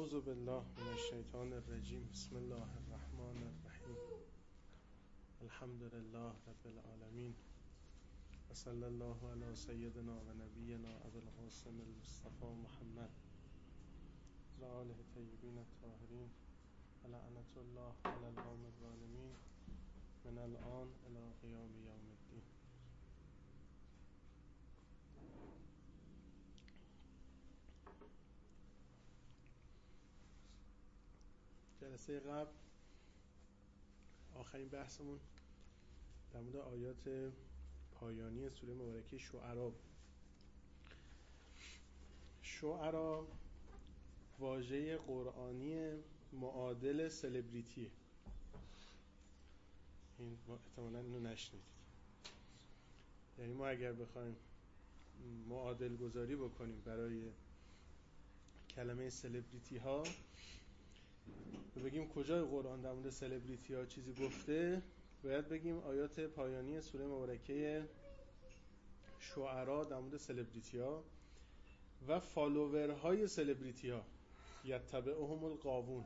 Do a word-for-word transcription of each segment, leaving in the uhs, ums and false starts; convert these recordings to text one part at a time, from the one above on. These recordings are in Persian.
اعوذ بالله من الشیطان الرجیم. بسم الله الرحمن الرحیم. الحمد لله رب العالمین و صلی الله علی سیدنا و نبینا ابو القاسم المصطفى محمد و آله طیبین الطاهرین و لعنت الله علی القوم الظالمین من الان الی قیام یوم الدین. جلسه قبل آخرین بحثمون در مورد آیات پایانی سوره مبارکه شعرا. شعرا واژه قرآنی معادل سلبریتی. این احتمالاً اینو نشنیدید. یعنی ما اگر بخوایم معادل گذاری بکنیم برای کلمه سلبریتی ها و بگیم کجای قرآن در مورد سلبریتی ها چیزی گفته، باید بگیم آیات پایانی سوره مبارکه شعرا در مورد سلبریتی ها و فالوورهای سلبریتی ها، یتبعهم الغاوون.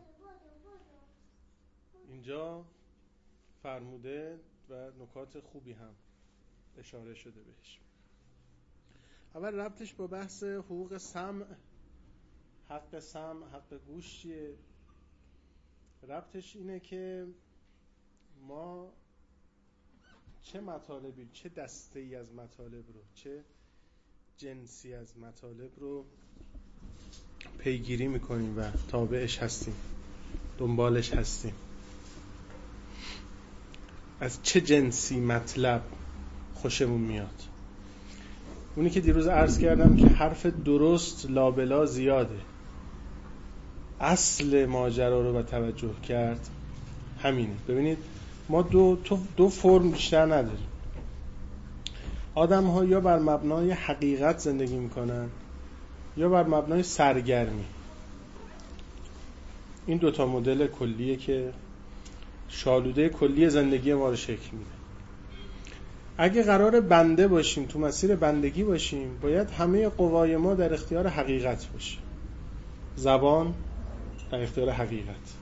اینجا فرموده و نکات خوبی هم اشاره شده بهش. اول ربطش با بحث حقوق سمع، حق سمع، حق گوش چیه؟ ربطش اینه که ما چه مطالبی، چه دسته‌ای از مطالب رو، چه جنسی از مطالب رو پیگیری میکنیم و تابعش هستیم، دنبالش هستیم. از چه جنسی مطلب خوشمون میاد. اونی که دیروز عرض کردم که حرف درست لابلا زیاده، اصل ماجرا رو به توجه کرد همینه. ببینید ما دو دو فرم بیشتر نداریم. آدم ها یا بر مبنای حقیقت زندگی میکنن یا بر مبنای سرگرمی. این دوتا مدل کلیه که شالوده کلی زندگی ما رو شکل میده. اگه قرار بنده باشیم، تو مسیر بندگی باشیم، باید همه قوای ما در اختیار حقیقت باشه. زبان در اختیار حقیقت،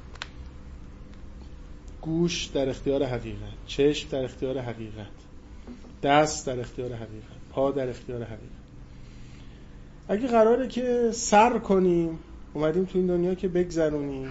گوش در اختیار حقیقت، چشم در اختیار حقیقت، دست در اختیار حقیقت، پا در اختیار حقیقت. اگه قراره که سر کنیم، اومدیم تو این دنیا که بگذرونیم،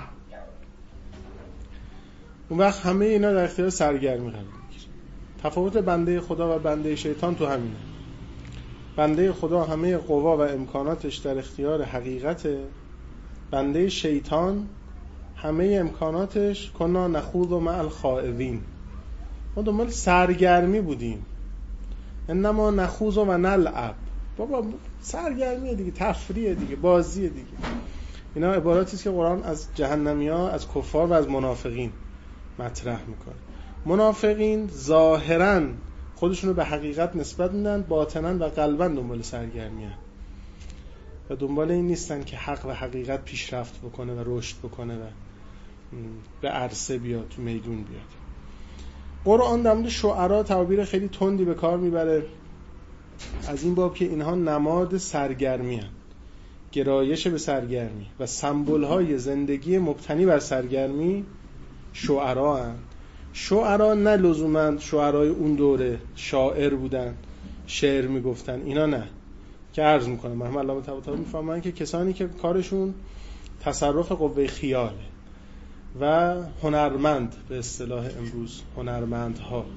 اون وقت همه اینا در اختیار سرگرمی قرار میگیره. تفاوت بنده خدا و بنده شیطان تو همینه. بنده خدا همه قوا و امکاناتش در اختیار حقیقته. بنده شیطان همه امکاناتش کنا نخوض مع الخائضین، ما دنبال سرگرمی بودیم. انما نخوض و نلعب، بابا سرگرمیه دیگه، تفریحه دیگه، بازیه دیگه. اینا عباراتی است که قرآن از جهنمیا، از کفار و از منافقین مطرح میکنه. منافقین ظاهراً خودشونو به حقیقت نسبت میدن، باطناً و قلباً دنبال سرگرمیه و دنبال این نیستن که حق و حقیقت پیشرفت بکنه و رشد بکنه و به عرصه بیاد، تو میدون بیاد. قرآن در مورد شعرا تعبیر خیلی تندی به کار میبره، از این باب که اینها نماد سرگرمی هستند، گرایش به سرگرمی و سمبل های زندگی مبتنی بر سرگرمی شعرا هستند. شعرا نه لزوما شعرای اون دوره شاعر بودن، شعر میگفتن، اینا نه. که عرض میکنم محمد علامه طباطبایی میفهمن که کسانی که کارشون تصرف قوه خیاله و هنرمند، به اصطلاح امروز هنرمندها.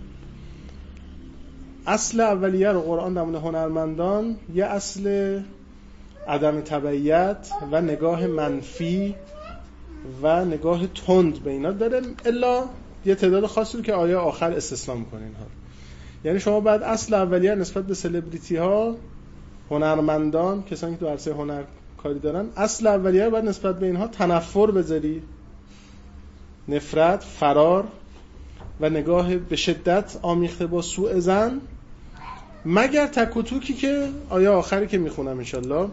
اصل اولیه رو قرآن در مورد هنرمندان یه اصل عدم تبعیت و نگاه منفی و نگاه تند به اینا داره، الا یه تعداد خاصی رو که آیه آخر استثنا میکنه اینها. یعنی شما بعد اصل اولیه نسبت به سلبریتی ها، هنرمندان، کسانی که تو عرصه هنر کاری دارن، اصل اولیه باید نسبت به اینها تنفر بذاری، نفرت، فرار و نگاه به شدت آمیخته با سوء ظن، مگر تک و توکی که آیه آخری که میخونم انشالله،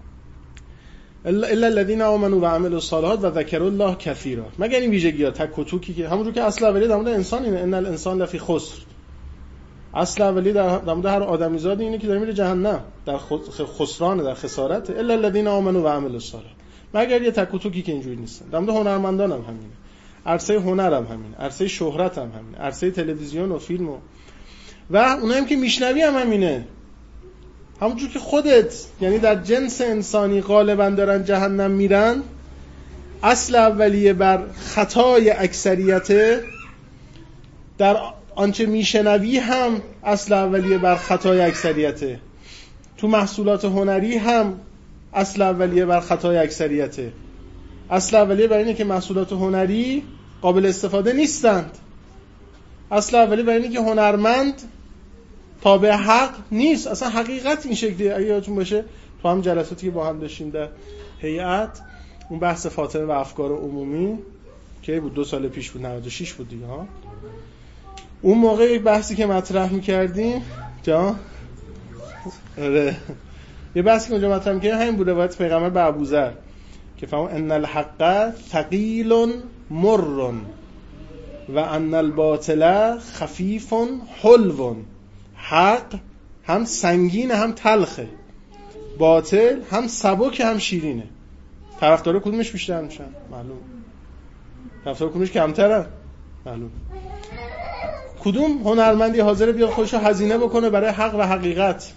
الا الذين آمنوا و عملوا الصالحات و ذکروا الله کثیرا، مگر این ویژگی ها تک و توکی که همونجور که اصل اولیه در مورد انسان اینه، ان الانسان لفی خسر. اصل اولی در مورد هر آدمیزادی اینه که داره میره جهنم، در خسران، در خسارت. الا الذين آمنوا و عملوا الصالحات، مگر یه تک و توکی که اینجوری نیستن. در مورد هنرمندان هم همینه، عرصه هنر هم همینه، عرصه شهرت هم همینه، عرصه تلویزیون و فیلم و و اونایی که میشنوی هم همینه. همونجور که خودت، یعنی در جنس انسانی غالبا دارن جهنم میرن، اصل اولیه بر خطای اکثریته، در آنچه میشنوی هم اصل اولیه بر خطای اکثریته، تو محصولات هنری هم اصل اولیه بر خطای اکثریته. اصل اولیه بر اینه که محصولات هنری قابل استفاده نیستند. اصل اولیه بر اینه که هنرمند تابع حق نیست. اصلا حقیقت این شکلیه. اگه یادتون باشه تو هم جلساتی که با هم داشتیم در هیئت، اون بحث فاطمه و افکار عمومی که بود دو سال پیش بود، نود و شش بود دیگه ها. اون موقع یک بحثی که مطرح می‌کردیم جا آره یه بحثی که اونجا مطرح می‌کردیم همین بود، روایت پیغمبر به ابوذر که فهم ان الحق ثقیل مر و ان الباطل خفیف حلو. حق هم سنگین هم تلخه، باطل هم سبک هم شیرینه. طرفدار کدومش بیشتر میشن؟ معلوم. طرفدار کدومش کمتره؟ معلوم. کدوم هنرمندی حاضره بیاد خودشو هزینه بکنه برای حق و حقیقت؟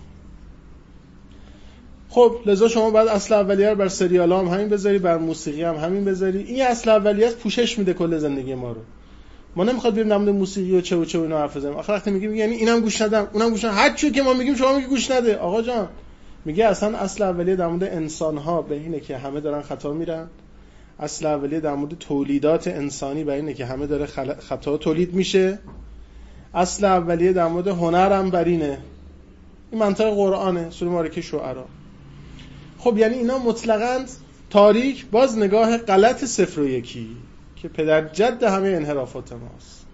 خب لذا شما باید اصل اولیه رو بر سریال هم همین بذاری، بر موسیقی هم همین بذاری. این اصل اولیه پوشش میده کل زندگی ما رو. ما نمیخواد بریم در مورد موسیقی و چه و چه و اینا حرف بزنیم. آخر وقتی میگیم یعنی اینم گوش ندم اونم گوش ندم، هر چی که ما میگیم شما میگی گوش نده. آقا جان میگه اصلا اصل اولیه در مورد انسان ها به اینه که همه دارن خطا میرن. اصل اولیه در مورد تولیدات انسانی به اینه که همه داره خل... خطا تولید میشه. اصل اولیه در مورد هنر هم بر اینه. این منطق قرآنه، سوره مبارکه شعرا. خب یعنی اینا مطلقاً تاریک، باز نگاه غلط صفر و یکی که پدر جد همه انحرافات ماست.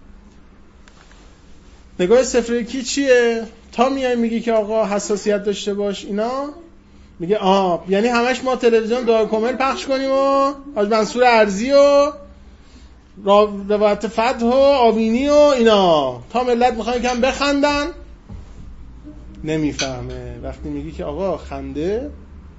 نگاه صفر و یکی چیه؟ تا میای میگی که آقا حساسیت داشته باش اینا، میگه آه یعنی همش ما تلویزیون دعا کامل پخش کنیم و حاج منصور ارزی و روایت فتح و آبینی و اینا تا ملت میخوان کم بخندن. نمیفهمه وقتی میگی که آقا خنده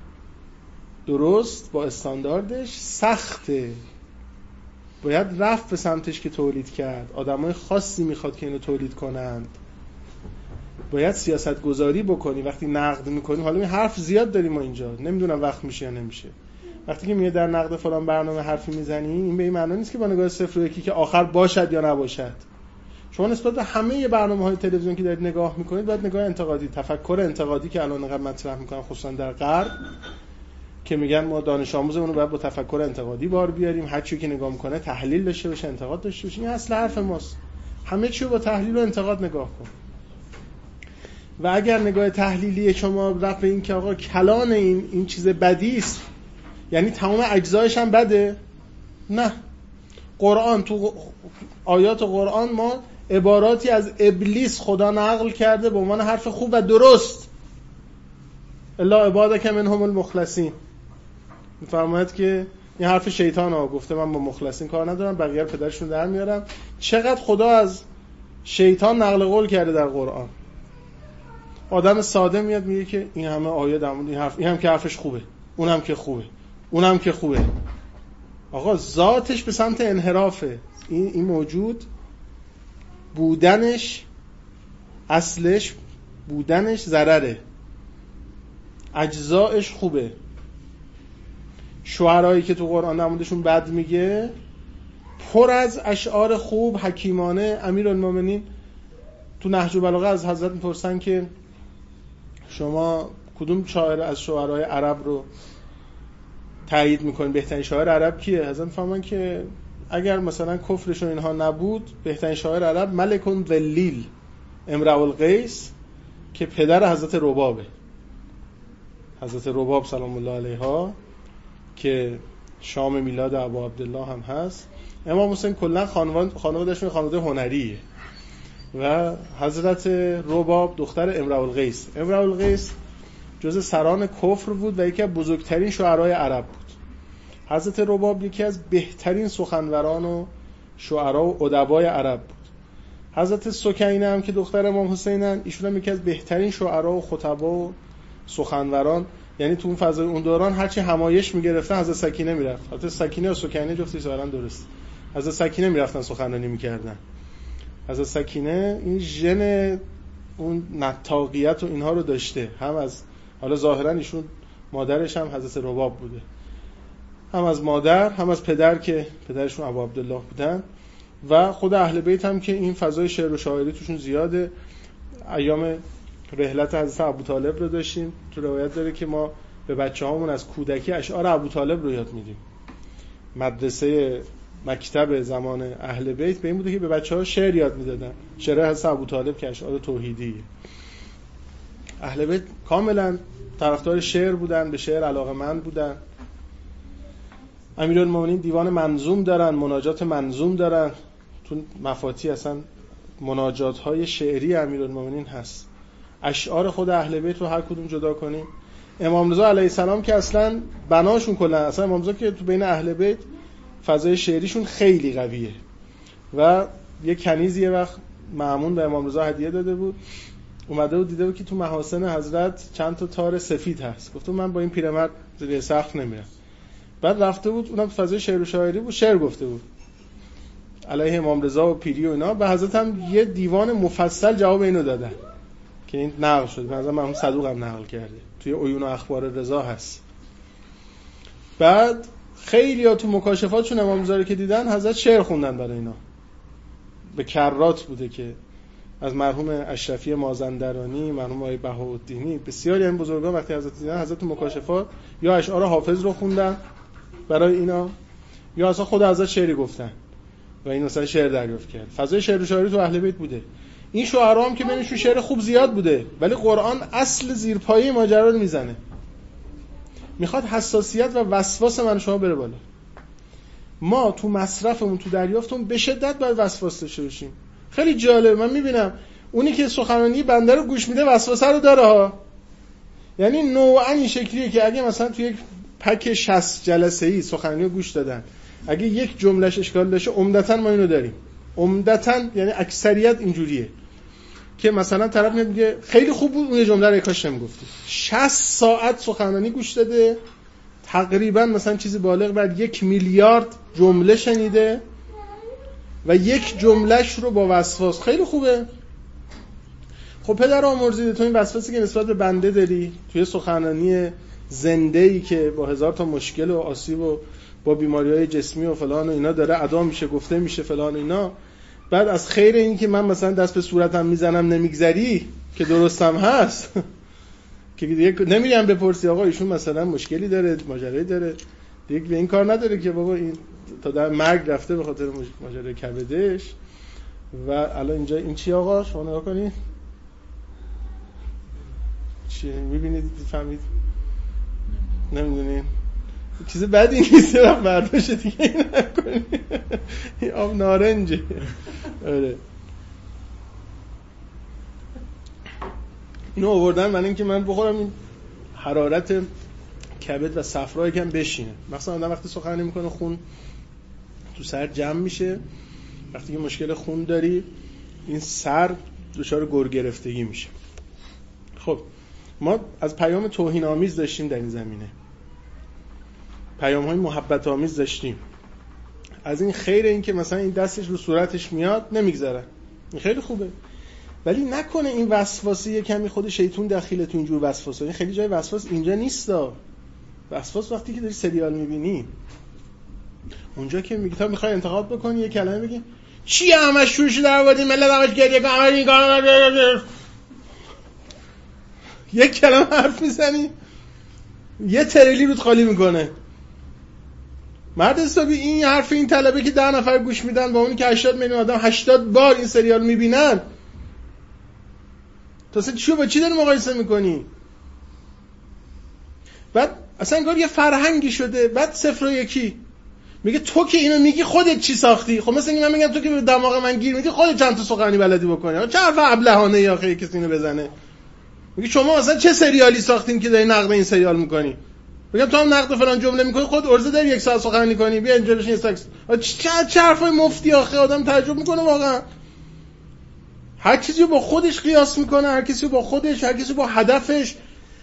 درست با استانداردش سخته، باید رفت به سمتش که تولید کرد. آدمای خاصی میخواد که اینو تولید کنند. باید سیاست گذاری بکنی. وقتی نقد میکنی، حالا این حرف زیاد داریم ما اینجا، نمیدونم وقت میشه یا نمیشه. وقتی که میاد در نقد فلان برنامه حرفی میزنی، این به این معنی نیست که با نگاه صفر و یکی که آخر باشد یا نباشد. شما نسبت به همه برنامه‌های تلویزیون که دارید نگاه میکنید باید نگاه انتقادی، تفکر انتقادی که الان انقدر مطرح میکنن خصوصا در غرب که میگن ما دانش آموزمون رو باید با تفکر انتقادی بار بیاریم، هر چیزی که نگاه میکنه تحلیل داشته باشه، انتقاد داشته باشه. این اصل حرف ماست. همه چی رو با تحلیل و انتقاد نگاه کن. و اگر نگاه تحلیلی شما رفت به این که آقا کلان این این چیز بدی است، یعنی تمام اجزایش هم بده، نه. قرآن تو آیات قرآن ما عباراتی از ابلیس خدا نقل کرده به عنوان حرف خوب و درست. الا عبادک منهم المخلصین. میفرماید که این حرف شیطان ها گفته من با مخلصین کار ندارم، بقیه رو پدرشون در میارم. چقدر خدا از شیطان نقل قول کرده در قرآن. آدم ساده میاد میگه که این همه آیه در مورد این حرف، این هم که حرفش خوبه، اونم که خوبه، اونم که خوبه. آقا ذاتش به سمت انحرافه. این این موجود بودنش، اصلش بودنش ضرره، اجزایش خوبه. شعرایی که تو قرآن نمودشون بد میگه پر از اشعار خوب حکیمانه. امیرالمومنین تو نهج البلاغه از حضرت میپرسن که شما کدوم شاعر از شعرهای عرب رو تایید میکنین؟ بهترین شاعر عرب کیه؟ حضرت میفهمن که اگر مثلا کفرشون اینها نبود، بهترین شاعر عرب ملکون ذلیل امرؤ القیس که پدر حضرت ربابه. حضرت رباب سلام الله علیها که شام میلاد ابو عبدالله هم هست. امام حسین کلا خانواده‌شون خانواده هنریه و حضرت رباب دختر امرؤ القیس. امرؤ القیس جز سران کفر بود و یکی از بزرگترین شاعرای عرب بود. حضرت رباب یکی از بهترین سخنوران و شاعرا و ادبای عرب بود. حضرت سکینه هم که دختر امام حسینن، ایشون هم یکی از بهترین شاعرا و خطبا و سخنوران، یعنی تو اون فضای اون دوران هرچی همایش میگرفتن حضرت سکینه میرفت. حضرت سکینه و سکینه جفتی ظاهرا درست. حضرت سکینه میرفتن سخنرانی میکردن. حضرت سکینه این ژن اون نطاقیت و اینها رو داشته، هم از حالا ظاهرا ایشون مادرش هم حضرت رباب بوده، هم از مادر هم از پدر که پدرشون ابو عبدالله بودن، و خود اهل بیت هم که این فضای شعر و شاعری توشون زیاده. ایام رحلت حضرت ابوطالب رو داشتیم، تو روایت داره که ما به بچه‌هامون از کودکی اشعار ابوطالب رو یاد میدیم. مدرسه مکتب زمان اهل بیت به این بوده که به بچه‌ها شعر یاد میدادن، شعر حضرت ابوطالب که اشعار توحیدیه. اهل بیت کاملا طرفدار شعر بودن، به شعر علاقه‌مند بودن. امیرالمومنین دیوان منظوم دارن، مناجات منظوم دارن. تو مفاتی اصلا مناجات‌های شعری امیرالمومنین هست. اشعار خود اهل بیت رو هر کدوم جدا کنیم. امام رضا علیه السلام که اصلا بناشون کلا، اصلا امام رضا که تو بین اهل بیت فضای شعریشون خیلی قویه و یه کنیزی یه وقت مأمون به امام رضا هدیه داده بود، اومده بود دیده بود که تو محاسن حضرت چند تا تار سفید هست، گفت من با این پیرمرد زیر سقف نمیرم. بعد رفته بود، اونم فضای شعر و شاعری بود، شعر گفته بود علیه امام رضا و پیری و اینا، به حضرت هم یه دیوان مفصل جواب اینو دادن که این نقل شد. به نظر مرحوم صدوق هم نقل کرده، توی عیون و اخبار رضا هست. بعد خیلی ها تو مکاشفاتشون امام رضا رو که دیدن حضرت شعر خوندن برای اینا، به کرات بوده که از مرحوم اشرفی مازندرانی، مرحوم آقای بهاءالدینی، بسیاری این بزرگان وقتی حضرت دیدن، حضرت مکاشفات یا اشعار حافظ رو خوندن برای اینا یا اصلا خود حضرت شعری گفتن و این مثلا شعر دریافت کرد. فضای شعر و شاعری تو اهل بیت بوده. این شعرا هم که بینشون شعر خوب زیاد بوده، ولی قرآن اصل زیرپایه ماجرا رو میزنه، میخواد حساسیت و وسواس من شما بره بالا. ما تو مصرفمون، تو دریافتمون به شدت باید وسواس داشته باشیم. خیلی جالب، من میبینم اونی که سخنرانی بنده رو گوش میده وسواسه رو داره ها. یعنی نوعا این شکلیه که اگه مثلا تو یک پک شصت جلسه‌ای سخنرانی رو گوش دادن، اگه یک جملهش اشکال داشته، عمدتاً ما اینو داریم. عمدتاً یعنی اکثریت اینجوریه که مثلا طرف میگه خیلی خوب بود، اون یه جمله رو کاش نمیگفتی. شصت ساعت سخنرانی گوش داده، تقریبا مثلا چیزی بالغ بر یک میلیارد جمله شنیده و یک جملهش رو با وسواس. خیلی خوبه. خب پدر آمرزیده، تو این وسواسی که نسبت به بنده داری توی سخنرانی زنده‌ای که با هزار تا مشکل و آسیب و با بیماری‌های جسمی و فلان و اینا داره ادا میشه، گفته میشه فلان و اینا، بعد از خیر این که من مثلا دست به صورتم میزنم نمیگذری که درستم هست که دیگه نمیرم بپرسی آقا ایشون مثلا مشکلی داره، ماجرایی داره، دیگه به این کار نداره که بابا این تا در مرگ رفته به خاطر ماجرای کبدش. و الان اینجا این چی آقا شما نگاه کنید چی میبینید فهمید نمیدونین چیز بدی نیست، وقت برداشت دیگه این نکنی. این آب نارنجه. آره اینو آوردن من اینکه من بخورم این حرارت کبد و صفرا یکم بشینه. مثلا آدم وقتی سخنرانی میکنه خون تو سر جمع میشه، وقتی که مشکل خون داری این سر دچار گر گرفتگی میشه. خب ما از پیام توهین آمیز داشتیم در این زمینه، پیام های محبت آمیز داشتیم. از این خیر این که مثلا این دستش رو صورتش میاد نمیگذره، این خیلی خوبه، ولی نکنه این وسواسی یه کمی خود شیطون دخیله تو اینجور وسواس. این خیلی جای وسواس اینجا نیستا. وسواس وقتی که داری سریال میبینی، اونجا که میگی تا میخوای انتقاد بکنی یه کلمه بگی چی همش شورشو در آوردین ملت همش گریه کن همش این کارا، یک کلمه حرف میزنی یه تریلی رود خالی میکنه. مرد حسابی این حرف این طلبه که ده نفر گوش میدن با اونی که هشتاد میلیون آدم هشتاد بار این سریال میبینن، تو اصلا چیو با چی داری مقایسه میکنی؟ بعد اصلا انگار یه فرهنگی شده. بعد صفر و یکی میگه تو که اینو میگی خودت چی ساختی؟ خب مثلا من میگم تو که به دماغ من گیر میدی خودت چند تا سخنرانی بلدی بکنی. چه حرف ابلهانه یا خیلی کسی اینو بزنه. میگه شما اصلا چه سریالی ساختین که داری نقد این سریال میکنی؟ میگم تو هم نقد فلان جمله میکنی، خود ارزه داری یک ساعت سخنرانی کنی، بیا اینجا بشین استاکس. چه چه حرفای مفتی آخه، آدم تعجب میکنه واقعا. هر کسی با خودش قیاس میکنه، هر کسی با خودش، هر کسی با هدفش.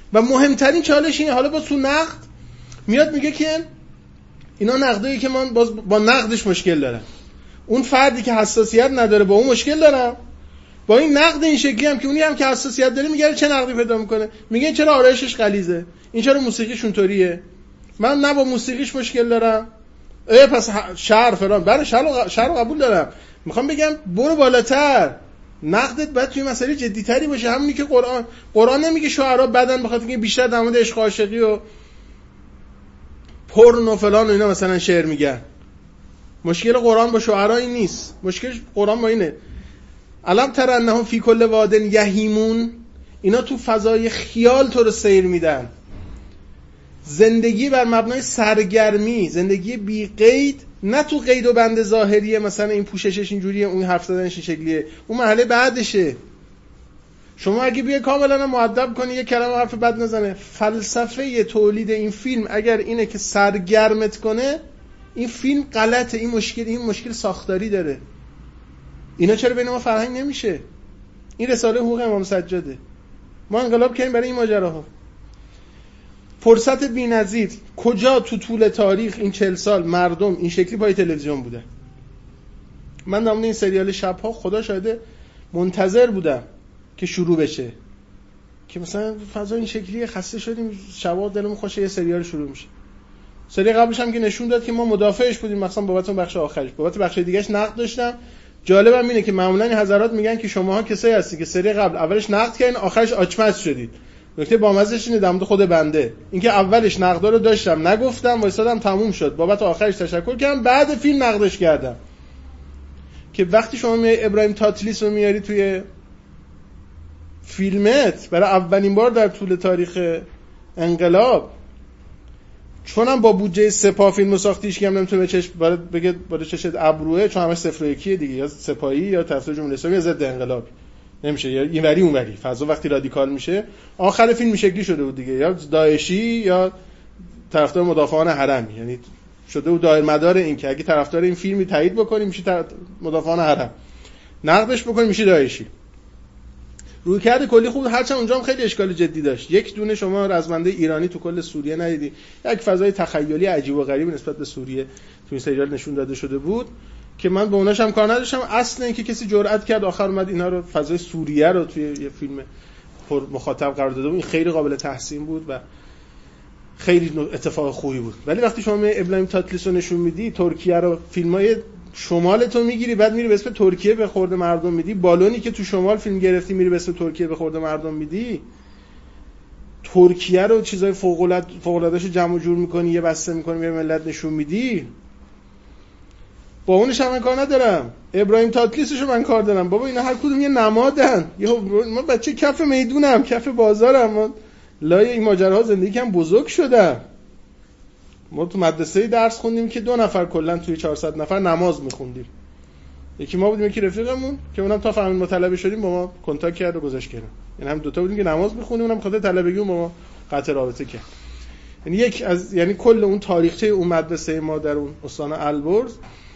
و مهمترین چالش اینه. حالا با تو نقد میاد میگه که اینا نقدایی که من باز با نقدش مشکل دارم، اون فردی که حساسیت نداره با اون مشکل دارم، با این نقد این شکلی هم که اونی هم که حساسیت داره میگه چه نقدی پیدا میکنه، میگه چرا آرایشش غلیظه، این چرا موسیقیش اونطوریه، من نه با موسیقیش مشکل دارم، ای پس شعر فلان، برای شعر شعر قبول دارم. میخوام بگم برو بالاتر، نقدت باید توی مسئله جدی‌تری باشه. همونی که قرآن قرآن نمیگه شعرا بدن بخاطر اینکه بیشتر در مورد عشق و عاشقی و پورن و فلان و اینا مثلا شعر میگن. مشکل قرآن با شعرا این نیست، مشکل قرآن با اینه علم تر انهم فی کل واد یهیمون، اینا تو فضای خیال تو رو سیر میدن. زندگی بر مبنای سرگرمی، زندگی بی قید، نه تو قید و بند ظاهریه، مثلا این پوششش اینجوریه، اون حرف زدنش این شکلیه، اون مرحله بعدشه. شما اگه بیای کاملا مؤدب کنی یک کلمه حرف بد نزنه، فلسفه تولید این فیلم اگر اینه که سرگرمت کنه، این فیلم غلطه. این مشکل این مشکل ساختاری داره. اینا چرا بین ما فرهنگ نمیشه؟ این رساله حقوق امام سجاده. ما انقلاب کردیم برای این ماجراها. فرصت بی‌نظیر. کجا تو طول تاریخ این چهل سال مردم این شکلی پای تلویزیون بودن؟ من در مورد این سریال شب‌ها خدا شاهده منتظر بودم که شروع بشه، که مثلا فضا این شکلی خسته شدیم، شبا دلمون خوشه یه سریال شروع میشه. سری قبلش هم که نشون داد که ما مدافعش بودیم، مثلا بابت اون بخش آخرش. بابت بخش دیگه‌اش نقد داشتم. جالبم اینه که معمولا این حضرات میگن که شماها کسایی هستی که سری قبل اولش نقد کردین آخرش آچمز شدید. نکته بامزه‌اش اینه در مورد خود بنده، اینکه اولش نقدا رو داشتم نگفتم، وایسادم تموم شد، بابت آخرش تشکر کردم، بعد فیلم نقدش کردم. که وقتی شما می ابراهیم تاتلیس رو میاری توی فیلمت برای اولین بار در طول تاریخ انقلاب، چونم با بودجه سپاه فیلمو ساختیش که هم نمیتونه چش برات بگه بالا چشت ابروه، چون همش صفر و یکیه دیگه، یا سپاهی یا طرفدار جمهوری اسلامی یا ضد انقلاب، نمیشه یا اینوری اونوری. فضا وقتی رادیکال میشه، آخر فیلم شکلی شده بود دیگه، یا داعشی یا طرفدار مدافعان حرم، یعنی شده بود دایر مدار این که اگه طرفدار این فیلمی تایید بکنی میشه طرف... مدافعان حرم، نقدش بکنی میشه داعشی. رویکرد کلی خوب، هرچند اونجا هم خیلی اشکال جدی داشت. یک دونه شما رزمنده ایرانی تو کل سوریه ندیدی. یک فضای تخیلی عجیب و غریب نسبت به سوریه تو این سریال نشون داده شده بود که من به اوناش هم کار نداشتم. اصلا اینکه کسی جرئت کرد آخر اومد اینا رو، فضای سوریه رو توی یه فیلم پر مخاطب قرار داده بود، این خیلی قابل تحسین بود و خیلی اتفاق خوبی بود. ولی وقتی شما ابراهیم تاتلیس رو نشون میدی، ترکیه رو، فیلمای شمال تو میگیری، بعد میری به اسم ترکیه به خورد مردم میدی، بالونی که تو شمال فیلم گرفتی میری به اسم ترکیه به خورد مردم میدی، ترکیه رو چیزای فوق العاده فوق العاده‌شو جمع جور میکنی، یه بسته میکنی به ملت نشون میدی. با اونش هم من کار ندارم، ابراهیم تاتلیسشو من کار دارم. بابا اینا هر کدوم یه نمادن. یهو من بچه کف میدونم، کف بازارم، من لای این ماجراها زندگی کردم، بزرگ شدم. ما تو مدرسه درس خوندیم که دو نفر کلا توی چهارصد نفر نماز میخوندیم. یکی ما بودیم، یکی رفیقمون که اونم تا فهمید ما طلبه شدیم با ما کنتاکت کرد و گذاشت کنار. یعنی هم دوتا بودیم که نماز میخونیم، اونم خاطر طلبگی با ما قطع رابطه کرد. یعنی یک از یعنی کل اون تاریخچه اون مدرسه ما در اون استان البرز،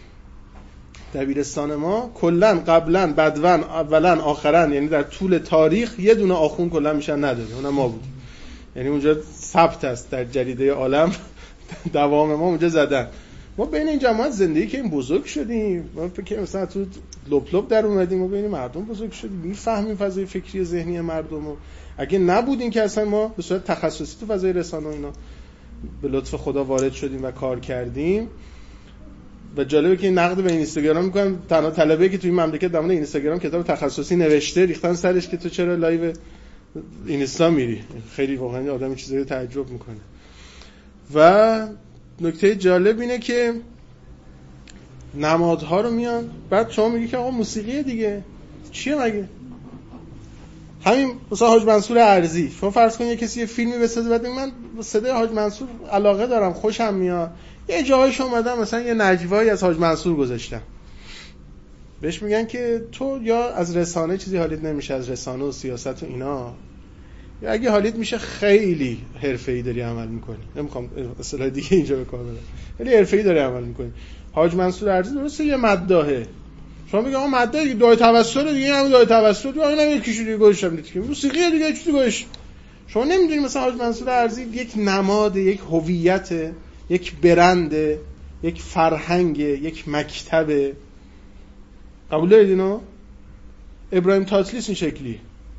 دبیرستان ما، کلا قبلا بدون اولا آخرا، یعنی در طول تاریخ یه دونه آخوند کلا میشن نداده، اونم ما بودیم. یعنی اونجا ثبت است در جریده عالم، دوام ما اونجا زدن. ما بین این جماعت زندگی که این بزرگ شدیم، ما فکر مثلا تو لپ لپ در اومدیم، ما بین مردم بزرگ شدیم، میفهمیم فضای فکری و ذهنی مردم. و اگه نبودین که اصلا ما به صورت تخصصی تو فضای رسانه و اینا به لطف خدا وارد شدیم و کار کردیم. و جالبه که این نقد به اینستاگرام میکنم، تنها طلبه‌ای که تو این مملکت در مورد اینستاگرام کتاب تخصصی نوشته ریختن سرش که تو چرا لایو اینستا میری. خیلی واقعا آدم چیزایی تعجب میکنه. و نکته جالب اینه که نمادها رو میان، بعد شما میگی که آقا موسیقیه دیگه، چیه مگه؟ همین مثلا حاج منصور ارزی، شما فرض کنید کسی یه فیلمی بسازه، بعد من صدای حاج منصور علاقه دارم، خوشم میاد، یه جاهایش اومدم مثلا یه نجوایی از حاج منصور گذاشتم، بهش میگن که تو یا از رسانه چیزی حالیت نمیشه، از رسانه و سیاست و اینا، یا اگه حالیت میشه خیلی حرفه‌ای داری عمل میکنی. نمیخوام اصطلاح دیگه اینجا به کار ببرم، ولی حرفه‌ای داری عمل میکنی. حاج منصور ارزی درسته یه مداحه، شما میگه آقا مداحه دعای توسل دیگه، همون دعای توسل، یا اینا یکی چیزی گوشم دیگه موسیقی دیگه چیزی گوش. شما نمیدونی مثلا حاج منصور ارزی یک نماد، یک هویت، یک برند، یک فرهنگ، یک مکتب. قبول دارید اینو؟ ابراهیم تاتلیس این شکلی،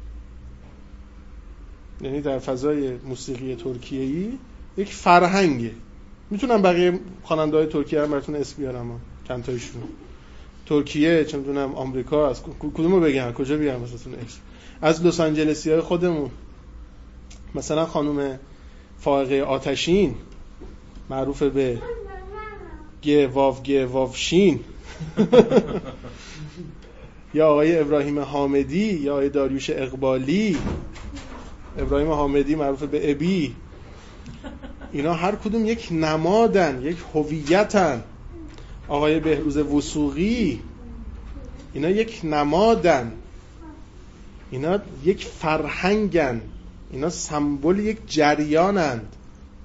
یعنی در فضای موسیقی ترکیه‌ای یک فرهنگه. میتونم بقیه خواننده‌های ترکیه رو براتون اسم بیارم، چند تایشون. ترکیه، چه میدونم آمریکا، از کدومو بگم، کجا بیارم واسهتون اسم؟ از لس آنجلسی‌های خودمون، مثلا خانم فائقه آتشین معروف به گ واو گ واو شین یا آقای ابراهیم حامدی یا آقای داریوش اقبالی. ابراهیم حامدی معروف به ابی. اینا هر کدوم یک نمادن، یک هویتن. آقای بهروز وثوقی، اینا یک نمادن، اینا یک فرهنگن، اینا سمبل یک جریانند.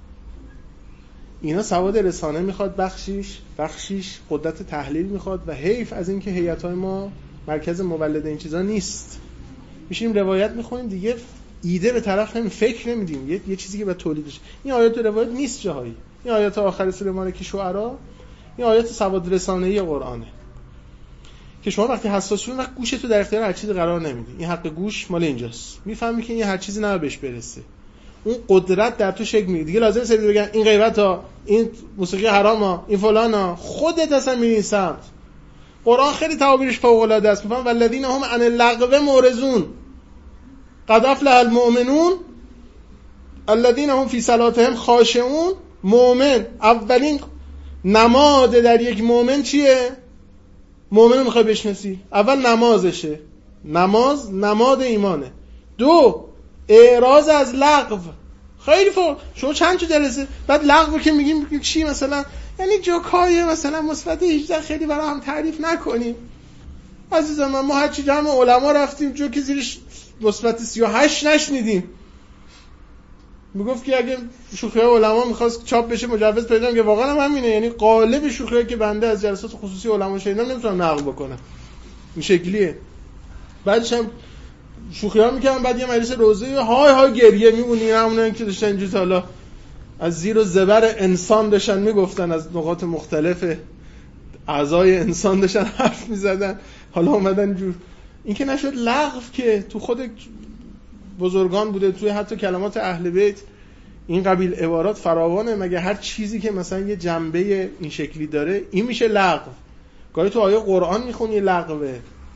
اینا سواد رسانه میخواد بخشیش بخشیش قدرت تحلیل میخواد و حیف از اینکه هیئت‌های ما مرکز مولد این چیزا نیست. میشیم روایت میخونیم دیگه، ایده به طرف نمی فکر نمیدیم، یه, یه چیزی که باید تولید بشه. این آیات و روایت نیست جاهایی. این آیات آخر سوره مالک شعرا، این آیات سواد رسانه‌ای قرآنه که شما وقتی حساس شدی وقت گوشتو در اختیار هر چیزی قرار نمیدی. این حق گوش مال اینجاست. میفهمی که این هر چیزی نه بهش برسه. اون قدرت در تو شکل میگیره. دیگه لازم سری بگن این غیبتا، این موسیقی حراما، این فلانا. خودت اصلا میرین سمت. قرآن خیلی تعابیرش فوق العاده است. میفهم والذین هم عن اللغو معرضون قد افلح المؤمنون الذین هم فی صلاتهم خاشعون. مؤمن، اولین نماد در یک مؤمن چیه؟ مؤمن رو میخوای بشناسی، اول نمازشه. نماز نماد ایمانه. دو، اعراض از لغو. خیلی فوق. شما چند تا جلسه بعد لغو که میگیم چی مثلا، یعنی جوکای مثلا مثبت هجده خیلی برای هم تعریف نکنیم عزیزم. من ما هرچی جمع علما رفتیم جوکی زیرش مثبت سی و هشت نشنیدیم. میگفت که اگه شوخی علما میخواست چاپ بشه مجوز پیدا کنم، که واقعا هم همینه. یعنی قالب شوخی که بنده از جلسات خصوصی علما شنیدم نمیتونم نقل بکنم، این شکلیه. بعدش هم شوخی ها میکردم، بعد یه مجلس روزه های های گریه میمونی، همونه که داشتن اینجوری حالا از زیر و زبر انسان داشتن میگفتن، از نقاط مختلف اعضای انسان داشتن حرف میزدن، حالا اومدن جور. این که نشد لغو که تو خود بزرگان بوده، توی حتی کلمات اهل بیت این قبیل عبارات فراوانه. مگه هر چیزی که مثلا یه جنبه این شکلی داره این میشه لغو؟ گاهی تو آیه قرآن میخونی لغوه.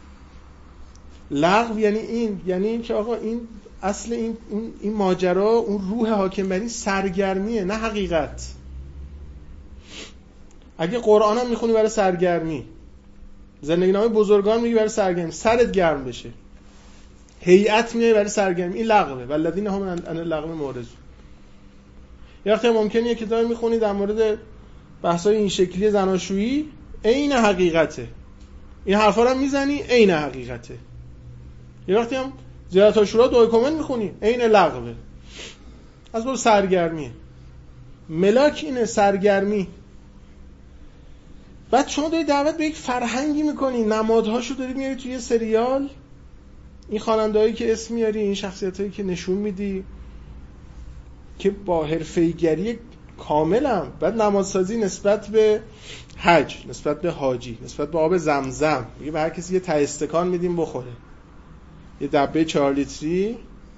لغو یعنی این، یعنی این که آقا این اصل این این ماجرا، اون روح حاکم بر این سرگرمیه نه حقیقت. اگه قرآن هم میخونی برای سرگرمی، زندگی نامه بزرگان میگی برای سرگرمی، سرت گرم بشه، هیئت میای برای سرگرمی، این لغوه. والذین هم عن اللغو معرضون. یه وقتی ممکنه یه کتابی میخونی در مورد بحثای این شکلی زناشویی، عین حقیقته. این حرفا رو میزنی، عین حقیقته. یه وقتی هم زیارت عاشورا دعای کامل میخونی، عین لغوه. از باب سرگرمیه. ملاک اینه، سرگرمی. بعد شما داری دعوت به یک فرهنگی میکنی، نمادهاشو داری میاری توی سریال، این خواننده‌هایی که اسم میاری، این شخصیتایی که نشون میدی که با حرفه‌ای‌گری کاملم. بعد نمادسازی نسبت به حج، نسبت به حاجی، نسبت به آب زمزم. میگه به هر کسی یه ته استکان میدیم بخوره، یه دبه چهار لیتری.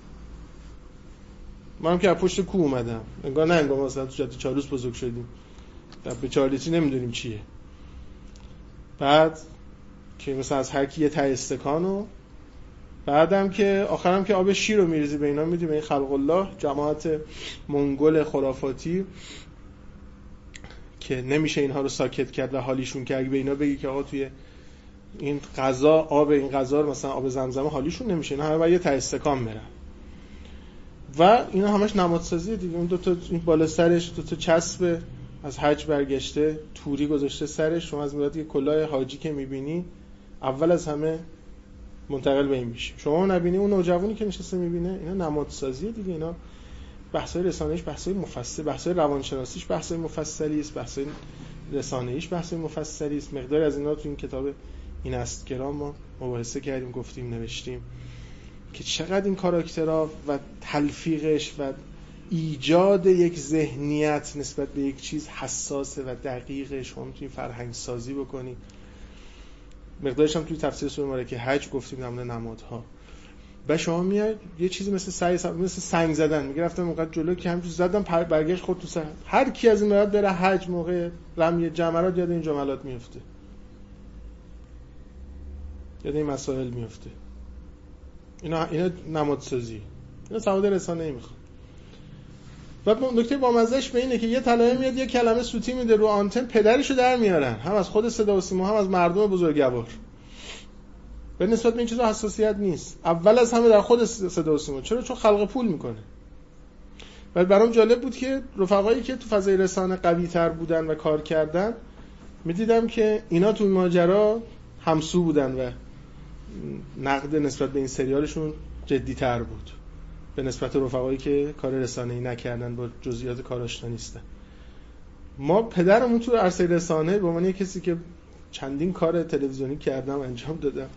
منم که از پشت کوه اومدم، انگار نه انگار مثلا تو جاده چالوس بزرگ شدیم، دبه چهار لیتری نمیدونیم چیه. بعد که مثلا از هر کی یه ته استکانو، بعدم که آخرام که آب شیر رو میریزی به اینا میدی، به این خلق الله، جماعت منگل خرافاتی که نمیشه اینها رو ساکت کرد و حالیشون کرد. اگه به اینا بگی که آقا توی این غذا آب این غذا رو مثلا آب زمزم، حالیشون نمیشه، اینا همه باید یه ته استکان برن. و اینا همش نمادسازی دیگه. اون دو تا این بالا سرش دو تا چسب از حج برگشته، توری گذاشته سرش. شما از میاد یه کلاه حاجی که میبینی اول از همه منتقل به این میشه. شما نبینی اون نوجوانی که نشسته میبینه، اینا نمادسازی دیگه. اینا بحثای رسانه‌ایش بحثای مفصل، بحثای روانشناسیش بحثای مفصلی است، بحثای رسانه‌ایش بحثای مفصلی است. مقداری از اینا تو این کتاب این است کرام ما مباحثه کردیم، گفتیم، نوشتیم که چقدر این کاراکترها و تلفیقش و ایجاد یک ذهنیت نسبت به یک چیز حساسه و دقیقه. شما میتونید فرهنگ سازی بکنی. مقدارش هم توی تفسیر سوره مبارکه حج گفتیم در مورد نمادها. و شما میاد یه چیزی مثل سعی مثل سنگ زدن میگرفتم موقع جلو که همینجوری زدم برگشت خود تو سر. هر کی از این مراد بره حج موقع رمی جمرات یاد این جملات میفته، یاد این مسائل میفته. اینا اینا نمادسازی، اینا سواد رسانه‌ای میخواد. بعد نکته بامزه‌اش به اینه که یه طلبه میاد یه کلمه سوتی میده رو آنتن، پدرشو در میارن، هم از خود صدا و سیما هم از مردم بزرگوار. به نسبت به این چیزا حساسیت نیست. اول از همه در خود صدا و سیما. چرا؟ چون خلق پول میکنه. بعد برام جالب بود که رفقایی که تو فضای رسانه قوی تر بودن و کار کردن میدیدم که اینا تو ماجرا همسو بودن و نقد نسبت به این سریالشون جدی تر بود به نسبت رفقایی که کار رسانه‌ای نکردن، با جزئیات کار آشنا نیستن. ما پدرمون تو عرصه رسانه به عنوان کسی که چندین کار تلویزیونی کردم انجام دادم،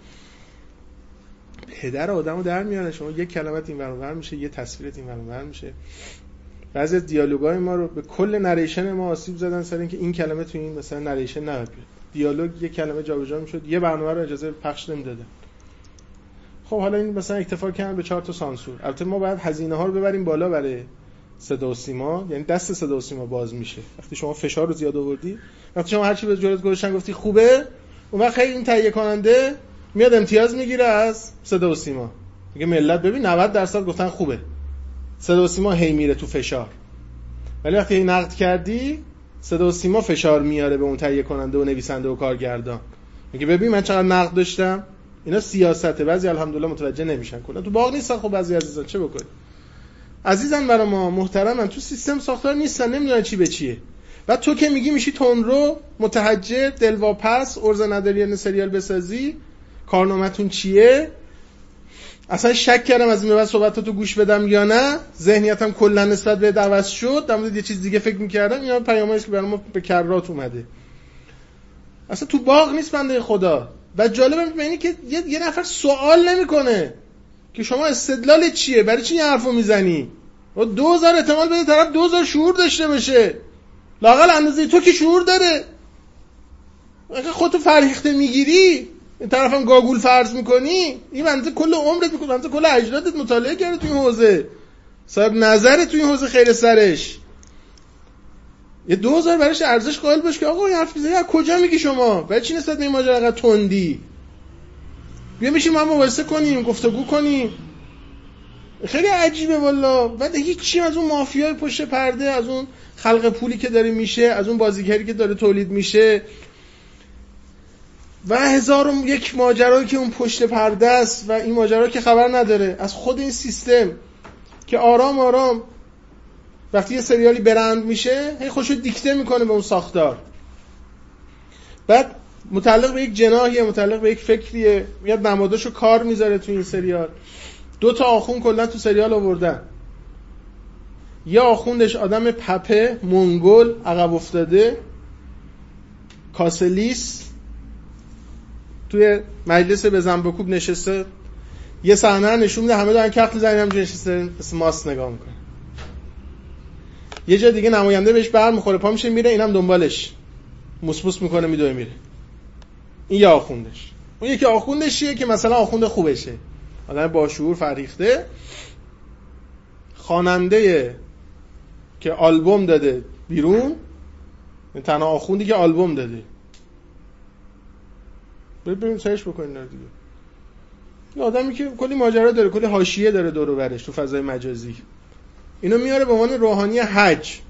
پدر آدمو در میاره. شما یک کلمت این ور میشه، یه تصویرت این ور میشه. بعضی از دیالوگای ما رو به کل نریشن ما آسیب زدن سر اینکه این کلمه تو این مثلا نریشن نبود. دیالوگ یک کلمه جابجا میشد، یه برنامه رو اجازه پخش نمیدادن. خب حالا این مثلا اکتفا کردن به چهار تا سانسور. البته ما باید هزینه ها رو ببریم بالا برای صدا و سیما، یعنی دست صدا و سیما باز میشه وقتی شما فشار رو زیاد آوردی. وقتی شما هر چی به جلوت گذاشتن گفتی خوبه، اون وقت خیلی این تهیه کننده میاد امتیاز میگیره از صدا و سیما، میگه ملت ببین نود درصد گفتن خوبه. صدا و سیما هی میره تو فشار. ولی وقتی این نقد کردی، صدا و سیما فشار میاره به اون تهیه کننده و نویسنده و کارگردان، میگه ببین من چقدر نقد داشتم. اینا سیاسته. بعضی الحمدلله متوجه نمیشن. کلا تو باغ نیستن. خب بعضی عزیزان چه بکنی؟ عزیزان برای ما محترمن، تو سیستم ساختار نیستن، نمیدونن چی به چیه. بعد تو که میگی میشی تندرو، متحجر، دلواپس، ارزه نداری یه سریال بسازی، کارنامه‌تون چیه؟ اصلا شک کردم از این به بعد صحبتاتو گوش بدم یا نه. ذهنیتم کلا نسبت به عوض شد. در مورد یه چیز دیگه فکر می‌کردم. اینا پیامایی که برام به کرات اومده. اصلا تو باغ نیست بنده خدا. و جالبه می‌بینی که یه, یه نفر سوال نمی‌کنه که شما استدلال چیه؟ برای چی این حرفو میزنی؟ و دو هزار احتمال بده طرف دو هزار شعور داشته باشه. لااقل اندازه تو که شعور داره. اگه خودتو فرهیخته میگیری، این طرفم گاگول فرض میکنی، این بنده کل عمرت میکنه، بنده کل اجدادت مطالعه کرده تو این حوزه، صاحب نظر تو این حوزه خیر سرش. یه دو هزار براش ارزش قائل باش که آقا این حرف میزنی از کجا میگی شما؟ برای چی نسبت به این ماجرا انقدر تندی؟ بیا میشیم ما مباحثه کنیم، گفتگو کنیم. خیلی عجیبه والله. بعد هیچ چی از اون مافیای پشت پرده، از اون خلق پولی که داره میشه، از اون بازیگری که داره تولید میشه و هزار و یک ماجرایی که اون پشت پرده است و این ماجرا که خبر نداره از خود این سیستم که آرام آرام وقتی یه سریالی برند میشه هی خوشو دیکته میکنه به اون ساختار. بعد متعلق به یک جناحیه، متعلق به یک فکریه، میاد نماداشو کار میذاره تو این سریال. دو تا آخوند کلا تو سریال آوردن. یه آخوندش آدم پپه، منگول، عقب افتاده، کاسلیس، توی مجلس بزن بکوب نشسته، یه صحنه نشون میده همه دارن کف میزنن، همینجوری نشسته مثل ماست نگاه میکنه. یه جا دیگه نماینده بهش برمیخوره، پا میشه میره، اینم دنبالش موسموس میکنه میدوه میره. این یه آخوندش. اون یکی آخوندش چیه که مثلا آخوند خوبشه، آدم با شعور فرهیخته، خواننده که آلبوم داده بیرون، این تنها آخوندی که آلبوم داده. بریم سرچ بکنین دیگه. این آدمی که کلی ماجرا داره، کلی حاشیه داره دور و برش تو فضای مجازی، اینو میاره به عنوان روحانی حج.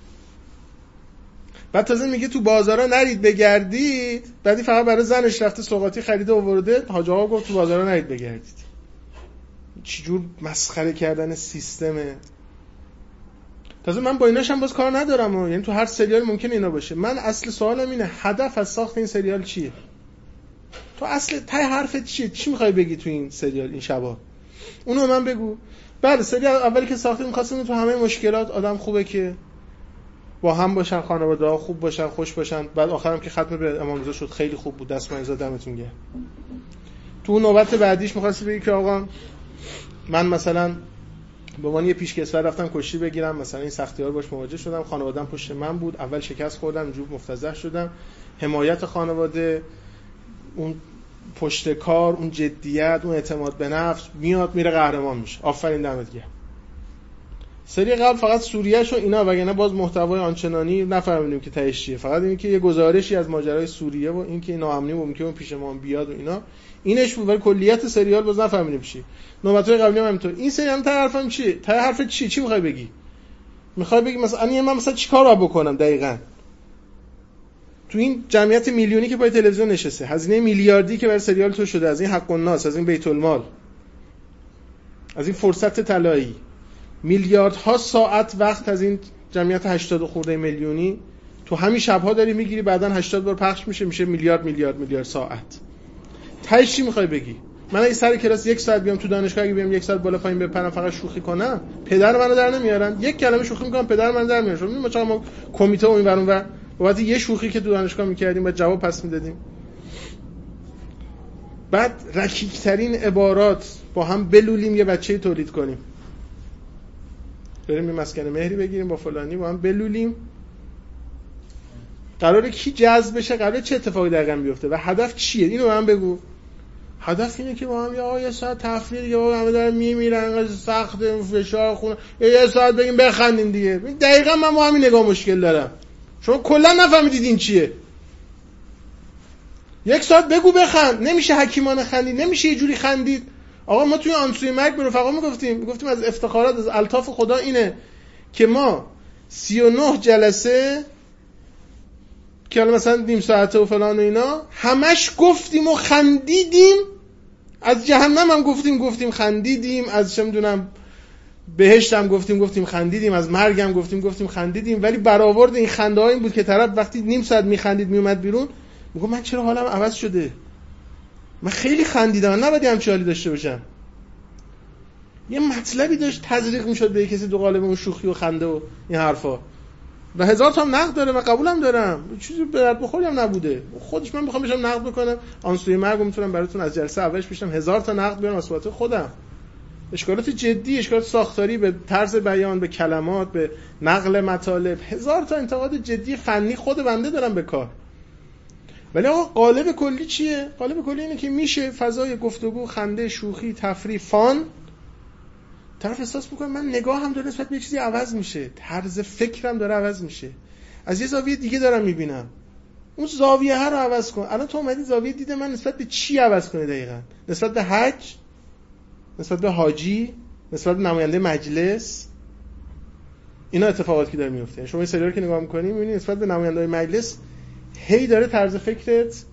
بعد تازه میگه تو بازارا نرید بگردید، بعدی فقط برای زنش رفته سوغاتی خریده آورده، حاج آقا گفت تو بازارا نرید بگردید. چه جور مسخره کردن سیستمه. تازه من با ایناشم باز کار ندارم ها. یعنی تو هر سریال ممکنه اینا باشه. من اصل سوالم اینه هدف از ساخت این سریال چیه؟ تو اصل ته حرفت چیه؟ چی میخوای بگی تو این سریال این شبا؟ اونو من بگو. بله سریال اولی که ساختیم می‌خواستیم تو همه مشکلات آدم خوبه که با هم باشن، خانواده‌ها خوب باشن، خوش باشن. بعد آخرام که ختم به امام رضا شد خیلی خوب بود. دست مایزا دمتون گرم. تو نوبت بعدیش می‌خواستی بگی که آقا من مثلا به عنوان یه پیشکسوت رفتم کشتی بگیرم، مثلا این سختی‌ها باش مواجه شدم، خانواده‌ام پشت من بود، اول شکست خوردم، اینجور مفتضح شدم، حمایت خانواده، اون پشت کار، اون جدیت، اون اعتماد به نفس، میاد میره قهرمان میشه. آفرین دمت گرم. سری قبل فقط سوریه‌شو اینا، وگرنه باز محتوای آنچنانی نفهمیدیم که تهش چیه. فقط اینکه یه گزارشی از ماجرای سوریه و اینکه ناامنی ممکنه پیش ما بیاد و اینا، اینش بود، ولی کلیت سریال باز نفهمیدیم چی. نوبت‌های قبلی هم همینطور. این سریال ته حرفم چیه؟ ته حرف چی؟ چی می‌خوای بگی؟ می‌خوای بگی مثلا من مثلا چیکار باید بکنم دقیقاً؟ تو این جمعیت میلیونی که پای تلویزیون نشسته، هزینه میلیاردی که برای سریال تو شده، از این حق الناس، از این بیت المال، از این فرصت طلایی، میلیاردها ساعت وقت از این جمعیت هشتاد خورده میلیونی تو همین شب‌ها داری میگیری، بعداً هشتاد بار پخش میشه، میشه میلیارد میلیارد میلیارد ساعت. تهش چی میخوای بگی؟ من اگه سر کلاس یک ساعت بیام تو دانشگاه، اگه بیام یک ساعت بالا پایین بپرم فقط شوخی کنم، پدر منو در نمیارن. یک کلمه شوخی میکنم پدر منو در میارن. ما چرا ما کمیته و این ور اون ور بابت یه شوخی که تو دانشگاه میکردیم بعد جواب پس میدادیم. بعد رکیک‌ترین عبارات با هم بلولیم یه بچه تولید کنیم، بریم یه مسکن مهری بگیریم با فلانی با هم بلولیم. قراره کی جذب بشه؟ قراره چه اتفاقی دقیقاً بیفته و هدف چیه؟ اینو به من بگو. هدف اینه که با هم یا یه ساعت تفریح دیگه، با همه دارن میمیرن، سخت فشار خونه، یه ساعت بگیم بخندیم دیگه. دقیقاً من با همین نگاه مشکل دارم. شما کلا نفهمیدید این چیه. یک ساعت بگو بخند، نمیشه حکیمانه خندید، نمیشه یه جوری خندید. آقا ما توی آنسوی مرگ به رفقا میگفتیم میگفتیم از افتخارات، از الطاف خدا اینه که ما سی و نه جلسه که حالا مثلا نیم ساعته و فلان و اینا همش گفتیم و خندیدیم. از جهنم هم گفتیم گفتیم خندیدیم، از چه میدونم بهشت هم گفتیم گفتیم خندیدیم، از مرگ هم گفتیم گفتیم خندیدیم. ولی برآورد این خنده ها این بود که طرف وقتی نیم ساعت میخندید میومد بیرون میگه من چرا حالم عوض شده، من خیلی خندیدم، من نباید همچین حالی داشته باشم. یه مطلبی داشت تزریق میشد به کسی دو قالب اون شوخی و خنده و این حرفا و هزار تا هم نقد داره و قبولم دارم، چیزی به درد بخوری هم نبوده. خودش من میخوام بشم نقد بکنم، آنسوی مرگو میتونم براتون از جلسه اولش بشم هزار تا نقد بیارم از صحبت خودم. اشکالات جدی، اشکالات ساختاری به طرز بیان، به کلمات، به نقل مطالب، هزار تا انتقاد جدی فنی خود بنده دارم به کار. ولی آقا قالب کلی چیه؟ قالب کلی اینه که میشه فضای گفتگو، خنده، شوخی، تفریح، فان، طرف احساس میکنه من نگاه هم داره نسبت به چیزی عوض میشه، طرز فکرم داره عوض میشه، از یه زاویه دیگه دارم میبینم، اون زاویه ها رو عوض کن. الان تو اومدی زاویه دید من نسبت به چی عوض کنی دقیقاً؟ نسبت به حج، نسبت به حاجی، نسبت به نماینده مجلس. اینا اتفاقاتی که داره میفته. شما این سریال که نگاه میکنی میبینی نسبت به نماینده مجلس هی داره طرز فکرت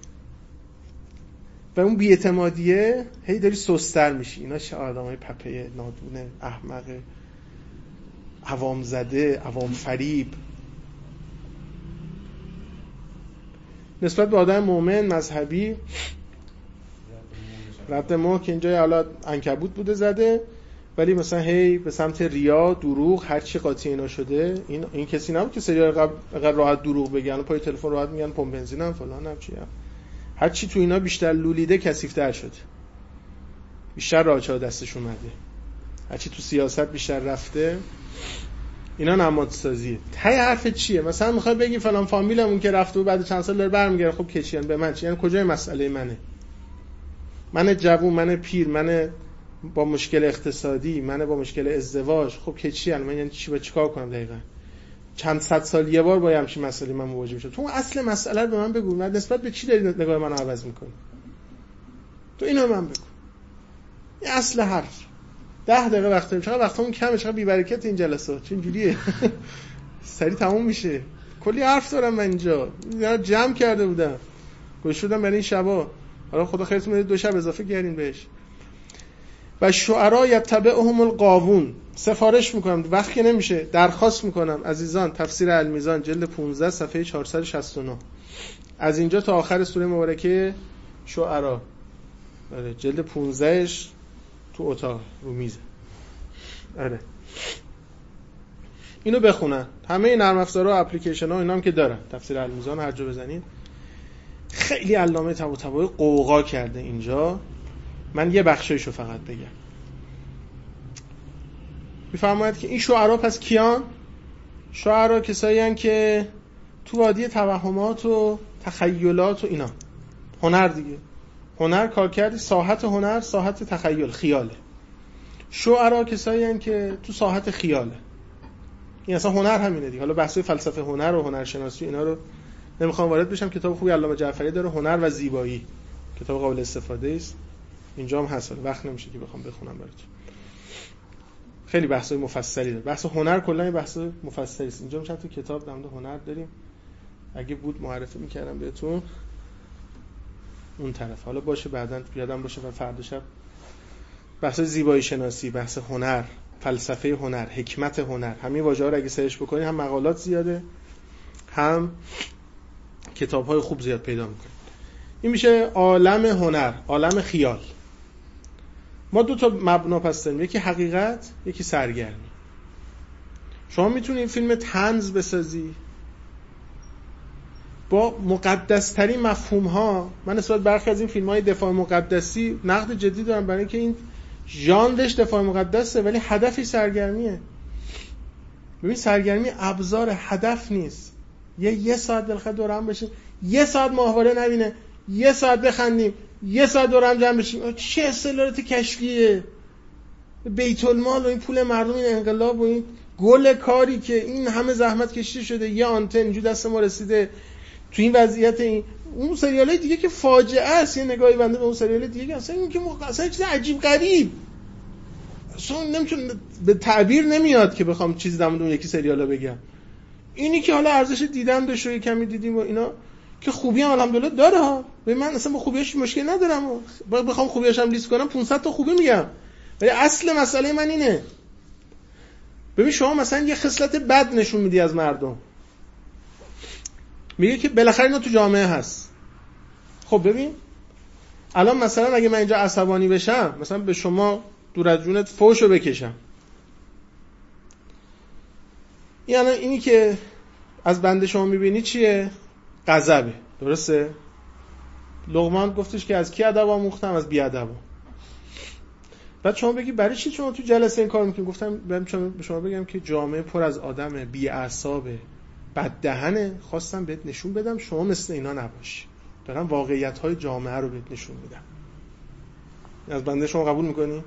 و اون بی‌اعتمادیه هی داری سست‌تر میشی. اینا چه آدمای پپه، نادونه، احمق، عوام زده، عوام فریب. نسبت به آدم مؤمن، مذهبی، رد مو که اینجا حالا عنکبوت بوده زده، ولی مثلا هی به سمت ریا، دروغ، هر چی قاطی اینا شده. این این کسی نبود که سریال قبل راحت دروغ بگن، پای تلفن راحت میگن پمپ بنزینم فلانم چیم. هر چی تو اینا بیشتر لولیده کثیف‌تر شده، بیشتر راهچا دستش اومده. هر چی تو سیاست بیشتر رفته، اینا نمادسازیه. ته حرف چیه؟ مثلا میخوای بگی فلان فامیلمون که رفته و بعد چند سال داره برمیگره، خب کچیان به من چی؟ یعنی کجای مسئله منه؟ من جوون، من پیر، من با مشکل اقتصادی، من با مشکل ازدواج، خب کچیان من یعنی چی؟ با چیکار کنم دقیقاً؟ چند صد سال یه بار با همین مسئله من مواجه میشم. تو اصل مسئله رو به من بگو، من نسبت به چی داری نگاه منو عوض میکنی؟ تو اینو من بگو. این اصل حرف. ده دقیقه وقت داریم، چقدر وقتمون کمه، چقدر بی برکت این جلسات، چه اینجوریه؟ سریع تموم میشه. کلی حرف دارم من اینجا، جمع کرده بودم گوش شدم برای این شبا. حالا خدا خیرتون بده دو شب اضافه کردین بهش. و شعرا یتبعهم الغاوون. سفارش میکنم، وقت که نمیشه، درخواست میکنم عزیزان، تفسیر المیزان جلد پانزده صفحه چهارصد و شصت و نه از اینجا تا آخر سوره مبارکه شعرا، آره جلد پانزدهش تو اتاق رو میزه، آره اینو بخونن. همه نرم افزارها و اپلیکیشن ها اینا هم که دارن، تفسیر المیزان هر جا بزنید. خیلی علامه طباطبایی قوقا کرده اینجا. من یه بخشایشو فقط بگم. میفرماید که این شعرا پس کیان؟ شعرا کسایی هستند که تو وادی توهمات و تخیلات و اینا. هنر دیگه، هنر کار کردی، ساحت هنر ساحت تخیل خیاله. شعرا کسایی هستند که تو ساحت خیاله. این اصلا هنر همینه دیگه. حالا بحث فلسفه هنر و هنرشناسی اینا رو نمیخوام وارد بشم. کتاب خوبی علامه جعفری داره، هنر و زیبایی، کتاب قابل استفاده است. اینجا هم هست، وقت نمیشه که بخوام بخونم براتون. خیلی بحث‌های مفصلی داره. بحث هنر کلا بحث مفصلی است. اینجا هم چند تا کتاب در مورد هنر داریم. اگه بود معرفی می‌کردم بهتون اون طرف. حالا باشه بعداً یادم باشه و فردا شب بحث زیبایی شناسی، بحث هنر، فلسفه هنر، حکمت هنر، همین واژه‌ها رو اگه سرچ بکنید هم مقالات زیاده، هم کتاب‌های خوب زیاد پیدا می‌کنید. این میشه عالم هنر، عالم خیال. ما دو تا مبنا پس داریم، یکی حقیقت، یکی سرگرمی. شما میتونید فیلم طنز بسازی با مقدس ترین مفهوم ها. من نسبت برخی از این فیلم های دفاع مقدسی نقد جدی دارم، برای اینکه این ژانرش دفاع مقدسه ولی هدفی سرگرمیه. ببین سرگرمی ابزار، هدف نیست. یه یه ساعت بالاخره دور هم بشیم، یه ساعت ماهواره نبینه، یه ساعت بخندیم، یه ساعت دور هم جمع بشیم. چه استدلالات کشفیه؟ بیت المال و این پول مردم، این انقلاب و این گل کاری که این همه زحمت کشیده شده، یه آنتن اینجوری دست ما رسیده تو این وضعیت. این اون سریالای دیگه که فاجعه است، یه نگاهی بنده به اون سریال دیگه که اصلا این که اصلا چیز عجیب غریب، اصلا نمیتونه به تعبیر نمیاد که بخوام چیزی در مورد اون یکی سریالا بگم. اینی که حالا ارزش دیدن داشت و کمی دیدیم و اینا که خوبی هم الحمدلله داره ها. ببین من اصلا با خوبیاش مشکل ندارم، بخوام خوبیاش هم لیست کنم پانصد تا خوبی میگم، ولی اصل مسئله من اینه. ببین شما مثلا یه خصلت بد نشون میدی از مردم، میگه که بالاخره اینا تو جامعه هست. خب ببین الان مثلا اگه من اینجا عصبانی بشم، مثلا به شما دور از جونت فوشو بکشم، یعنی اینی که از بنده شما میبینی چیه؟ غضبه، درسته؟ لقمان گفتش که از کی ادب آموختم؟ از بی ادبا. بعد شما بگی برای چی شما تو جلسه این کار میکنید؟ گفتم به شما بگم که جامعه پر از آدم بی اعصابه، بددهنه، خواستم بهت نشون بدم شما مثل اینا نباشی. دارم واقعیت‌های جامعه رو بهت نشون میدم. از بنده شما قبول میکنی؟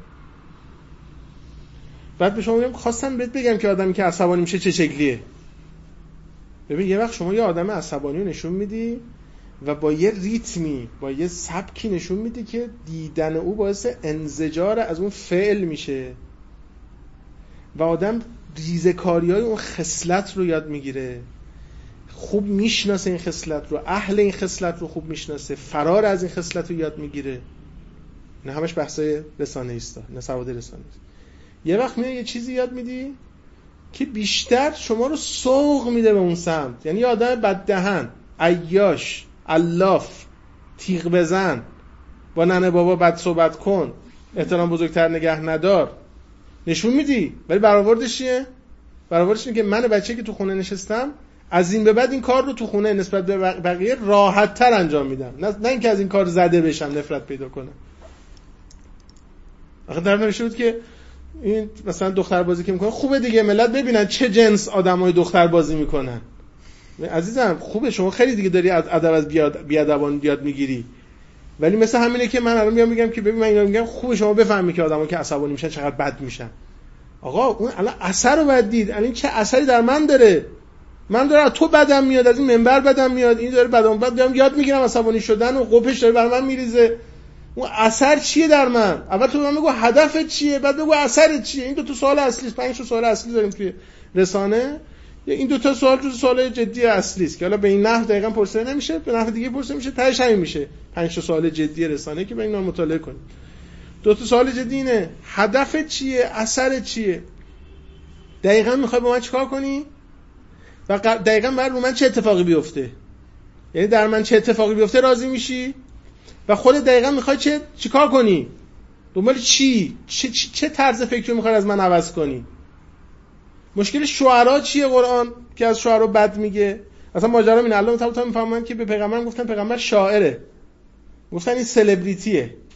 بعد به شما میگم خواستم بهت بگم که آدمی که عصبانی میشه چه شکلیه. ببین یه وقت شما یه آدم عصبانی رو نشون میدی و با یه ریتمی، با یه سبکی نشون میدی که دیدن او باعث انزجار از اون فعل میشه و آدم ریزکاری‌های اون خصلت رو یاد میگیره، خوب میشناسه این خصلت رو، اهل این خصلت رو خوب میشناسه، فرار از این خصلت رو یاد میگیره. نه همش بحثای رسانه‌ای است، نه سواد رسانه‌ای است. یه وقت میای یه چیزی یاد میدی که بیشتر شما رو سوق میده به اون سمت. یعنی یه آدم بددهن، عیاش، الاف، تیغ بزن، با ننه بابا بد صحبت کن، احترام بزرگتر نگه ندار، نشون میدی. ولی برآوردش چیه؟ برآوردش اینه که من بچه که تو خونه نشستم از این به بعد این کار رو تو خونه نسبت به بقیه راحت تر انجام میدم، نه نه اینکه از این کار زده بشم، نفرت پیدا کنم. آخه در نوشته بود که این مثلا دختر بازی که میکنه خوبه دیگه، ملت ببینن چه جنس آدمای دختر بازی میکنن. عزیزم خوبه، شما خیلی دیگه داری از ادب از بیادبان بیاد میگیری، ولی مثل همینه که من الان میام میگم که ببین من اینا میگم خوبه شما بفهمی که آدما که عصبانی میشن چقدر بد میشن. آقا اون الان اثر رو باید دید، الان چه اثری در من داره. من داره تو بدم میاد، از این منبر بدم میاد، این داره بدم بعد دارم یاد میگیرم عصبانی شدن و قپش داره بر من میریزه. اون اثر چیه در من؟ اول تو من بگو هدفت چیه، بعد بگو اثرت چیه. این دو تا سوال اصلی است، پنج تا سوال اصلی داریم توی رسانه. این دو تا سوال تو سوال جدی اصلی است که حالا به این نحو دقیقاً پرسیده نمیشه، به نحو دیگه پرسیده میشه، تهش همین میشه. پنج تا سوال جدی رسانه که اینا مطالعه کنید. دو تا سوال جدی اینه، هدفت چیه، اثرت چیه. دقیقاً میخوای با من چیکار کنی؟ و دقیقاً بعد رو من چه اتفاقی بیفته. یعنی در من چه اتفاقی بیفته راضی میشی؟ و خودت دقیقاً میخوای چه چیکار کنی؟ دنبال چی؟ چه چه, چه طرز فکری میخوای از من عوض کنی؟ مشکل شعرا چیه قرآن که از شعرا بد میگه؟ اصلا ماجرا اینه. الله تعالی میفهمن که به پیغمبر گفتن پیغمبر شاعره، گفتن این سلبریتیه.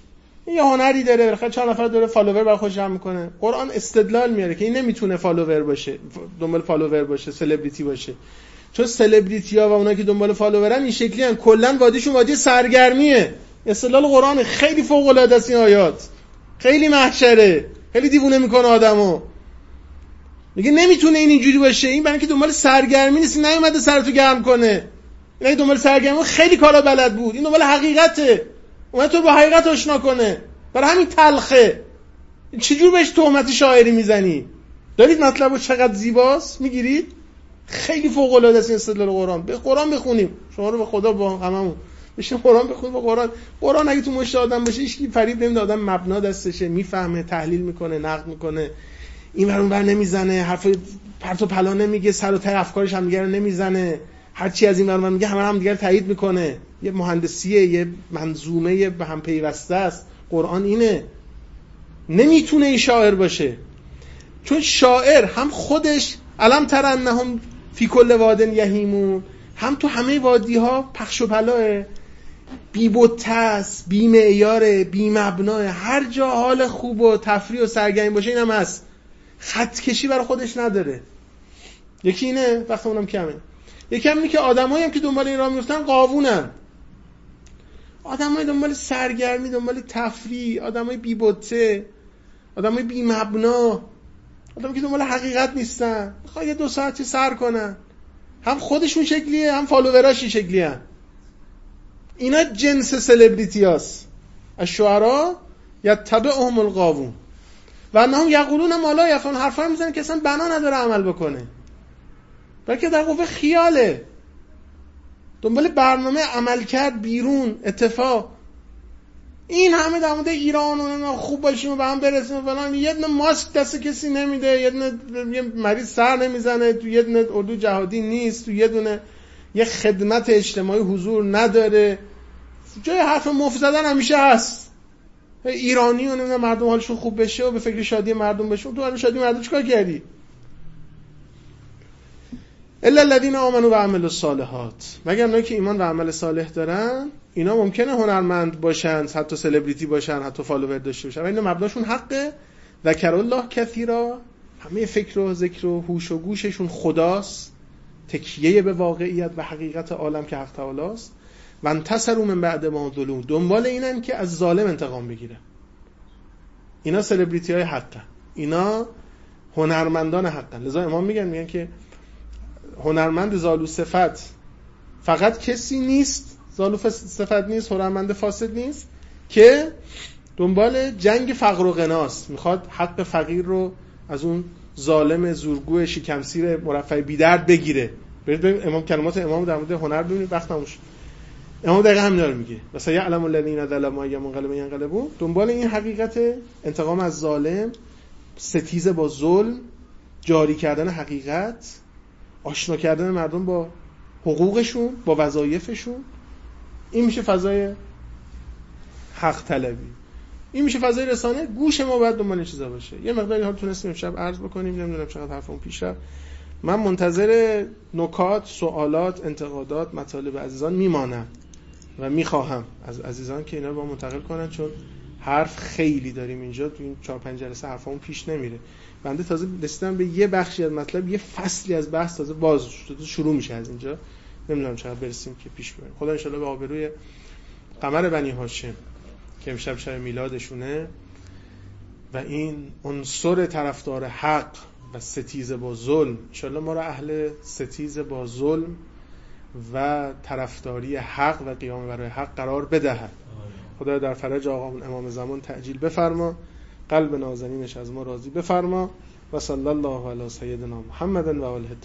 یه هنری داره، بالاخره چند نفر داره فالوور برای خودش جمع میکنه. قرآن استدلال میاره که این نمیتونه فالوور باشه، دنبال فالوور باشه، سلبریتی باشه. چون سلبریتی‌ها و اونایی که دنبال فالوورن این شکلی ان، کلا وادیشون وادی سرگرمیه. استدلال قرآن خیلی فوق العاده است. این آیات خیلی محشره، خیلی دیوونه میکنه آدمو. میگه نمیتونه این اینجوری باشه، این برای اینکه دنبال سرگرمی نیست، نیومده سرتو گرم کنه. این دنبال سرگرمی خیلی کارا بلد بود، این دنبال حقیقته، اومد تو با حقیقت آشنا کنه. برای همین تلخه. چجور بهش تهمت شاعری میزنی؟ دارید مطلبو چقدر زیباست میگیرید؟ خیلی فوق العاده است این استدلال قرآن. به قرآن بخونیم، شما رو به خدا با هممون بشین قرآن بخونیم. با قرآن قرآن اگه تو مشت آدم باشه هیچ کی فریب نمیده، آدم مبنا دستشه، میفهمه، تحلیل میکنه، نقد میکنه، این ور اون ور نمیزنه، حرف پرت و پلا نمیگه، سر و ته افکارش هم دیگه رو نمیزنه، هر چی از این ور اون ور میگه همه هم دیگه تایید میکنه. یه مهندسیه، یه منظومه به هم پیوسته است. قرآن اینه. نمیتونه این شاعر باشه، چون شاعر هم خودش علم تر انهم فی کل وادن یهیمون، هم تو همه وادی ها پخش و پلاه، بی بوته است، بی معیاره، بی مبناه. هر جا حال خوب و تفریح و سرگرمی باشه اینم هست. خط کشی برای خودش نداره. یکی اینه، وقت اونم کمه. یکی هم اینه که آدمایی هم که دنبال این راه میفتن قاوونن. آدمای دنبال سرگرمی، دنبال تفریح، آدمای بی بوته، آدمای بی مبنا، آدمایی که دنبال حقیقت نیستن، میخوان یه دو ساعتی سر کنن. هم خودشون شکلیه، هم فالووراش این شکلیه. اینا جنس سلبریتی هست. الشعراء یتبعهم الغاوون و انهم یقولون ما لا یفعلون. حرفا میزنن که اصلا بنا نداره عمل بکنه، بلکه در قوه خیاله، دنبال برنامه عمل کرد بیرون، اتفاق. این همه در مورد ایران و خوب باشیم و به هم برسیم و فلان، یه دونه ماسک دست کسی نمیده، یه دونه یه مریض سر نمیزنه، تو یه دونه اردو جهادی نیست، تو یه دونه یه خدمت اجتماعی حضور نداره. جای حرف مفت زدن همیشه هست. ایرانی و نمیدونم مردم حالشون خوب بشه و به فکر شادی مردم بشه. تو الان شادی مردم چیکار کردی؟ الا الذين آمنوا و عملوا الصالحات، مگر اونایی که ایمان و عمل صالح دارن. اینا ممکنه هنرمند باشن، حتی سلبریتی باشن، حتی فالوور داشته باشن، اینا مبناشون حقه. ذکر الله کثیرا، همه فکر و ذکر و هوش و گوششون خداست، تکیه به واقعیت و حقیقت عالم که حق تعالی است. و انتصروا من بعد ما ظلموا، دنبال اینن که از ظالم انتقام بگیرن. اینا سلبریتی های حقن، اینا هنرمندان حقن. لذا امام میگن میگن که هنرمند زالو صفت فقط کسی نیست، زالو صفت نیست، هنرمند فاسد نیست که دنبال جنگ فقر و غناست، میخواد حق فقیر رو از اون ظالم زورگو شکمسیر مرفع بی‌درد بگیره. برید ببین امام کلمات امام در مورد هنر ببینید، وقت نموش. امام دقیقا همینا رو میگه. مثلا یعلم الذین ظلموا ای منقلب ینقلبون، دنبال این حقیقت انتقام از ظالم، ستیزه با ظلم، جاری کردن حقیقت، آشنا کردن مردم با حقوقشون، با وظایفشون. این میشه فضای حق طلبی، این میشه فضای رسانه. گوش ما باید دنبال این چیزا باشه. یه مقداری حال تونستیم امشب عرض بکنیم، نمیدونم چقدر حرفمون پیش رفت. من منتظر نکات، سوالات، انتقادات، مطالب عزیزان میمانم و میخواهم از عزیزان که اینا رو با منتقل کنن، چون حرف خیلی داریم اینجا. تو این چهار پنج جلسه حرفمون پیش نمیره. بنده تازه رسیدم به یه بخشی از مطلب، یه فصلی از بحث تازه باز شروع میشه از اینجا. نمیدونم چقدر برسیم که پیش بریم. خدا ان شاءالله به آبروی قمر بنی هاشم که امشب شب میلادشونه و این عنصر طرفدار حق و ستیزه با ظلم، ان شاءالله ما را اهل ستیزه با ظلم و طرفداری حق و قیام برای حق قرار بدهد. خدا در فرج آقامون امام زمان تعجیل بفرما، قلب نازنینش از ما راضی بفرما. و صلی الله علی سیدنا محمد و آله